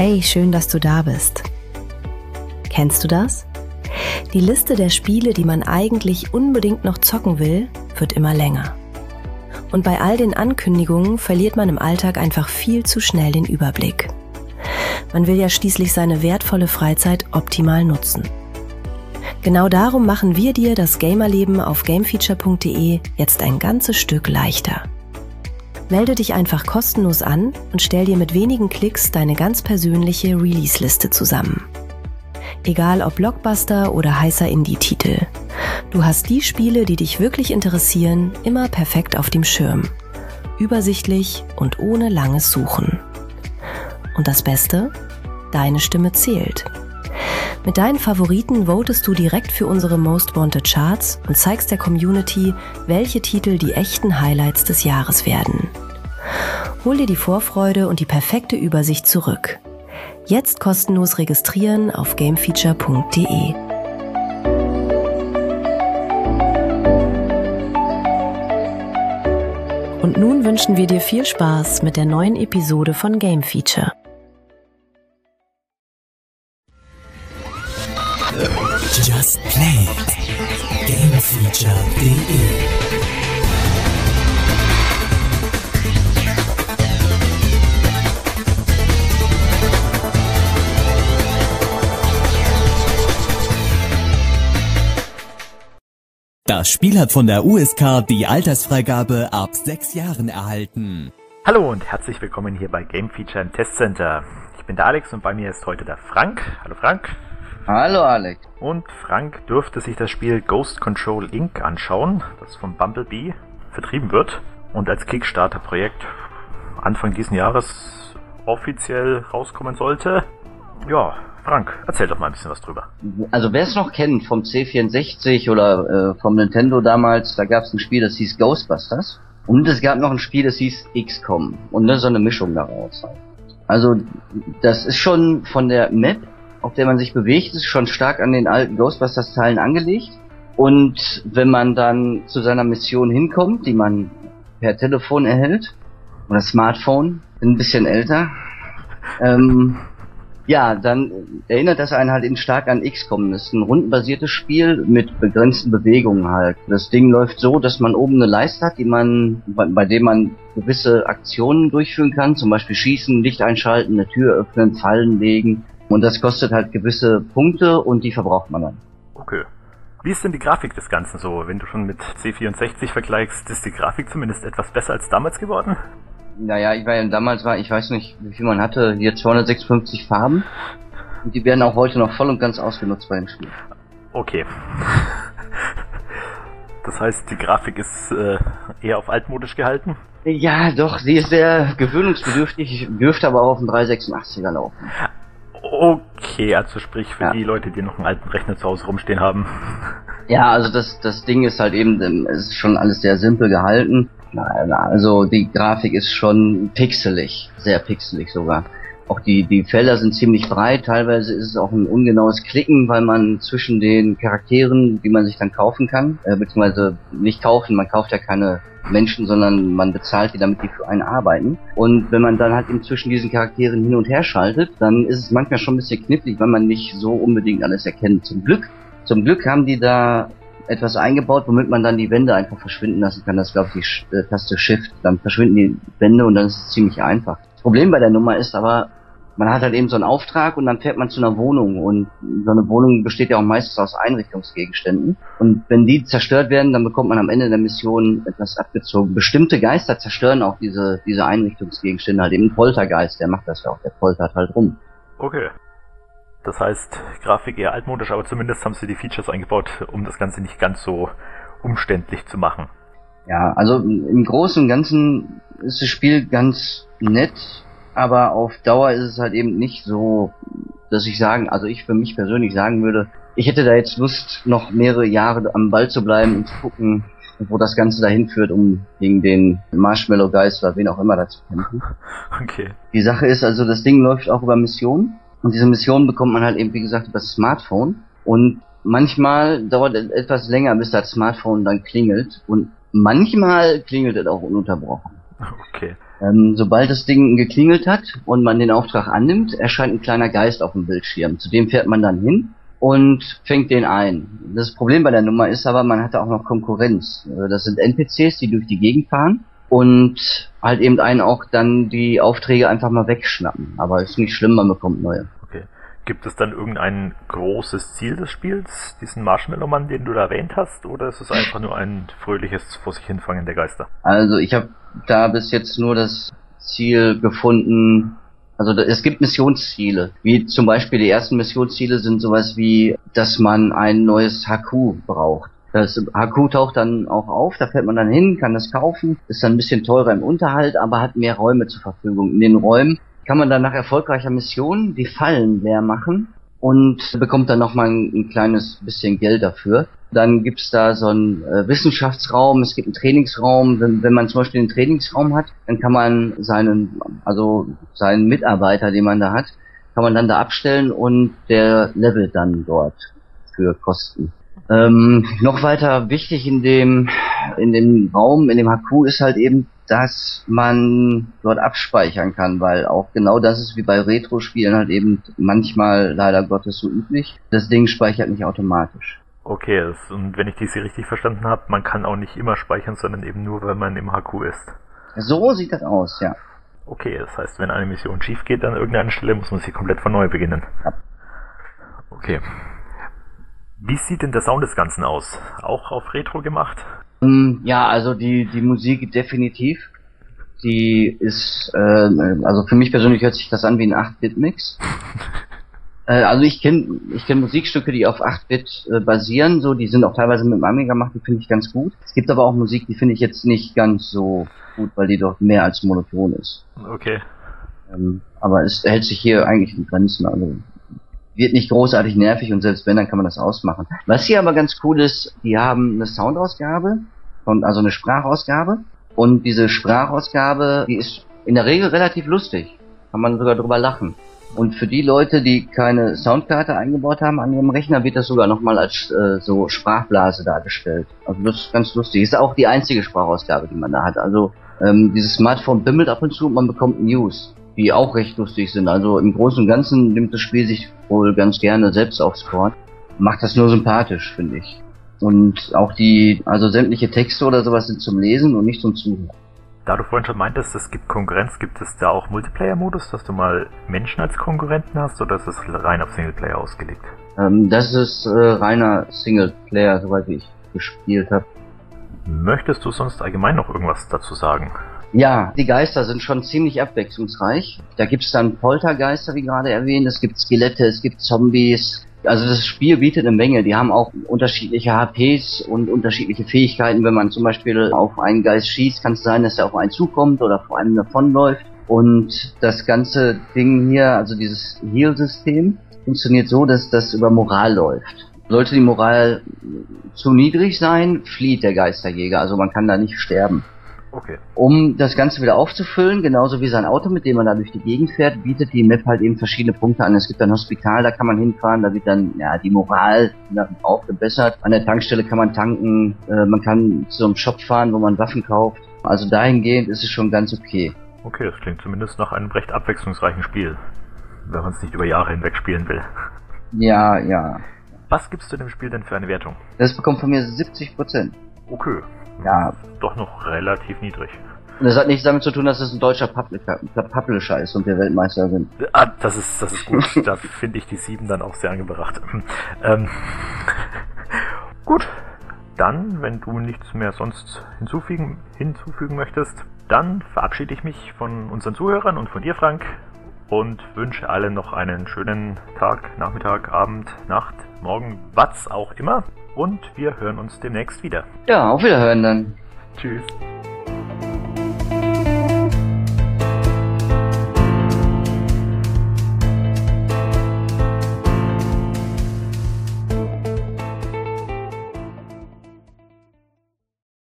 Hey, schön, dass du da bist. Kennst du das? Die Liste der Spiele, die man eigentlich unbedingt noch zocken will, wird immer länger. Und bei all den Ankündigungen verliert man im Alltag einfach viel zu schnell den Überblick. Man will ja schließlich seine wertvolle Freizeit optimal nutzen. Genau darum machen wir dir das Gamerleben auf gamefeature.de jetzt ein ganzes Stück leichter. Melde dich einfach kostenlos an und stell dir mit wenigen Klicks deine ganz persönliche Release-Liste zusammen. Egal ob Blockbuster oder heißer Indie-Titel. Du hast die Spiele, die dich wirklich interessieren, immer perfekt auf dem Schirm. Übersichtlich und ohne langes Suchen. Und das Beste? Deine Stimme zählt. Mit deinen Favoriten votest du direkt für unsere Most Wanted Charts und zeigst der Community, welche Titel die echten Highlights des Jahres werden. Hol dir die Vorfreude und die perfekte Übersicht zurück. Jetzt kostenlos registrieren auf gamefeature.de. Und nun wünschen wir dir viel Spaß mit der neuen Episode von Game Feature. Just Play Gamefeature.de. Das Spiel hat von der USK die Altersfreigabe ab 6 Jahren erhalten. Hallo und herzlich willkommen hier bei Game Feature im Testcenter. Ich bin der Alex und bei mir ist heute der Frank. Hallo Frank. Hallo Alex. Und Frank dürfte sich das Spiel Ghost Control Inc. anschauen, das von Bumblebee vertrieben wird und als Kickstarter-Projekt Anfang diesen Jahres offiziell rauskommen sollte. Ja, Frank, erzähl doch mal ein bisschen was drüber. Also wer es noch kennt vom C64 oder vom Nintendo damals, da gab es ein Spiel, das hieß Ghostbusters. Und es gab noch ein Spiel, das hieß XCOM. Und so eine Mischung daraus. Also das ist schon von der Map, auf der man sich bewegt, ist schon stark an den alten Ghostbusters-Teilen angelegt. Und wenn man dann zu seiner Mission hinkommt, die man per Telefon erhält, oder Smartphone, bin ein bisschen älter, ja, dann erinnert das einen halt eben stark an XCOM. Das ist ein rundenbasiertes Spiel mit begrenzten Bewegungen halt. Das Ding läuft so, dass man oben eine Leiste hat, bei dem man gewisse Aktionen durchführen kann, zum Beispiel schießen, Licht einschalten, eine Tür öffnen, Fallen legen. Und das kostet halt gewisse Punkte und die verbraucht man dann. Okay. Wie ist denn die Grafik des Ganzen so? Wenn du schon mit C64 vergleichst, ist die Grafik zumindest etwas besser als damals geworden? Naja, ich weiß nicht, wie viel man hatte, hier 256 Farben. Und die werden auch heute noch voll und ganz ausgenutzt bei dem Spiel. Okay. Das heißt, die Grafik ist eher auf altmodisch gehalten? Ja, doch, sie ist sehr gewöhnungsbedürftig, dürfte aber auch auf dem 386er laufen. Okay, also sprich für die Leute, die noch einen alten Rechner zu Hause rumstehen haben. Ja, also das Ding ist halt eben, es ist schon alles sehr simpel gehalten. Also die Grafik ist schon pixelig, sehr pixelig sogar. Auch die Felder sind ziemlich breit, teilweise ist es auch ein ungenaues Klicken, weil man zwischen den Charakteren, die man sich dann kaufen kann, beziehungsweise nicht kaufen, man kauft ja keine Menschen, sondern man bezahlt die, damit die für einen arbeiten. Und wenn man dann halt eben zwischen diesen Charakteren hin und her schaltet, dann ist es manchmal schon ein bisschen knifflig, weil man nicht so unbedingt alles erkennt. Zum Glück haben die da etwas eingebaut, womit man dann die Wände einfach verschwinden lassen kann. Das ist, glaube ich, die Taste Shift. Dann verschwinden die Wände und dann ist es ziemlich einfach. Das Problem bei der Nummer ist aber, man hat halt eben so einen Auftrag und dann fährt man zu einer Wohnung. Und so eine Wohnung besteht ja auch meistens aus Einrichtungsgegenständen. Und wenn die zerstört werden, dann bekommt man am Ende der Mission etwas abgezogen. Bestimmte Geister zerstören auch diese Einrichtungsgegenstände. Halt eben ein Poltergeist, der macht das ja auch. Der poltert halt rum. Okay. Das heißt, Grafik eher altmodisch, aber zumindest haben sie die Features eingebaut, um das Ganze nicht ganz so umständlich zu machen. Ja, also im Großen und Ganzen ist das Spiel ganz nett, aber auf Dauer ist es halt eben nicht so, dass ich für mich persönlich sagen würde, ich hätte da jetzt Lust, noch mehrere Jahre am Ball zu bleiben und zu gucken, wo das Ganze dahin führt, um gegen den Marshmallow-Geist oder wen auch immer da zu kämpfen. Okay. Die Sache ist also, das Ding läuft auch über Missionen. Und diese Mission bekommt man halt eben, wie gesagt, über das Smartphone. Und manchmal dauert es etwas länger, bis das Smartphone dann klingelt. Und manchmal klingelt es auch ununterbrochen. Okay. Sobald das Ding geklingelt hat und man den Auftrag annimmt, erscheint ein kleiner Geist auf dem Bildschirm. Zu dem fährt man dann hin und fängt den ein. Das Problem bei der Nummer ist aber, man hatte auch noch Konkurrenz. Das sind NPCs, die durch die Gegend fahren und halt eben einen auch dann die Aufträge einfach mal wegschnappen. Aber ist nicht schlimm, man bekommt neue. Okay. Gibt es dann irgendein großes Ziel des Spiels, diesen Marshmallow-Mann, den du da erwähnt hast, oder ist es einfach nur ein fröhliches vor sich hinfangen der Geister? Also ich habe da bis jetzt nur das Ziel gefunden, also es gibt Missionsziele, wie zum Beispiel die ersten Missionsziele sind sowas wie, dass man ein neues Haku braucht. Das Haku taucht dann auch auf, da fährt man dann hin, kann das kaufen, ist dann ein bisschen teurer im Unterhalt, aber hat mehr Räume zur Verfügung. In den Räumen kann man dann nach erfolgreicher Mission die Fallen leer machen und bekommt dann nochmal ein kleines bisschen Geld dafür. Dann gibt's da so einen Wissenschaftsraum, es gibt einen Trainingsraum. Wenn man zum Beispiel einen Trainingsraum hat, dann kann man seinen Mitarbeiter, den man da hat, kann man dann da abstellen und der levelt dann dort für Kosten. Noch weiter wichtig in dem Raum, in dem Haku ist halt eben, dass man dort abspeichern kann, weil auch genau das ist wie bei Retro-Spielen halt eben manchmal leider Gottes so üblich. Das Ding speichert nicht automatisch. Okay, und wenn ich die richtig verstanden habe, man kann auch nicht immer speichern, sondern eben nur, wenn man im Haku ist. So sieht das aus, ja. Okay, das heißt, wenn eine Mission schief geht an irgendeiner Stelle, muss man sie komplett von neu beginnen. Ja. Okay. Wie sieht denn der Sound des Ganzen aus? Auch auf Retro gemacht? Ja, also die Musik definitiv. Die ist, also für mich persönlich hört sich das an wie ein 8-Bit-Mix. Also ich kenn Musikstücke, die auf 8-Bit basieren, so, die sind auch teilweise mit dem Amiga gemacht, die finde ich ganz gut. Es gibt aber auch Musik, die finde ich jetzt nicht ganz so gut, weil die doch mehr als monoton ist. Okay. Aber es hält sich hier eigentlich in Grenzen, also wird nicht großartig nervig und selbst wenn, dann kann man das ausmachen. Was hier aber ganz cool ist, die haben eine Soundausgabe, also eine Sprachausgabe, und diese Sprachausgabe, die ist in der Regel relativ lustig. Kann man sogar drüber lachen. Und für die Leute, die keine Soundkarte eingebaut haben an ihrem Rechner, wird das sogar nochmal als so Sprachblase dargestellt. Also das ist ganz lustig. Ist auch die einzige Sprachausgabe, die man da hat. Also dieses Smartphone bimmelt ab und zu und man bekommt News, die auch recht lustig sind. Also im Großen und Ganzen nimmt das Spiel sich wohl ganz gerne selbst aufs Korn. Macht das nur sympathisch, finde ich. Und auch also sämtliche Texte oder sowas sind zum Lesen und nicht zum Zuhören. Da du vorhin schon meintest, es gibt Konkurrenz, gibt es da auch Multiplayer-Modus, dass du mal Menschen als Konkurrenten hast, oder ist es rein auf Singleplayer ausgelegt? Das ist reiner Singleplayer, soweit ich gespielt habe. Möchtest du sonst allgemein noch irgendwas dazu sagen? Ja, die Geister sind schon ziemlich abwechslungsreich. Da gibt's dann Poltergeister, wie gerade erwähnt, es gibt Skelette, es gibt Zombies. Also das Spiel bietet eine Menge. Die haben auch unterschiedliche HPs und unterschiedliche Fähigkeiten. Wenn man zum Beispiel auf einen Geist schießt, kann es sein, dass er auf einen zukommt oder vor einem davonläuft. Und das ganze Ding hier, also dieses Heal-System, funktioniert so, dass das über Moral läuft. Sollte die Moral zu niedrig sein, flieht der Geisterjäger. Also man kann da nicht sterben. Okay. Um das Ganze wieder aufzufüllen, genauso wie sein Auto, mit dem man da durch die Gegend fährt, bietet die Map halt eben verschiedene Punkte an. Es gibt ein Hospital, da kann man hinfahren, da wird dann die Moral aufgebessert. An der Tankstelle kann man tanken, man kann zu einem Shop fahren, wo man Waffen kauft. Also dahingehend ist es schon ganz okay. Okay, das klingt zumindest nach einem recht abwechslungsreichen Spiel, wenn man es nicht über Jahre hinweg spielen will. Ja, ja. Was gibst du dem Spiel denn für eine Wertung? Das bekommt von mir 70%. Okay. Ja. Doch noch relativ niedrig. Und das hat nichts damit zu tun, dass es ein deutscher Publisher ist und wir Weltmeister sind. Ah, das ist gut. Da finde ich die 7 dann auch sehr angebracht. Gut. Dann, wenn du nichts mehr sonst hinzufügen möchtest, dann verabschiede ich mich von unseren Zuhörern und von dir, Frank, und wünsche allen noch einen schönen Tag, Nachmittag, Abend, Nacht, Morgen, was auch immer. Und wir hören uns demnächst wieder. Ja, auf Wiederhören dann. Tschüss.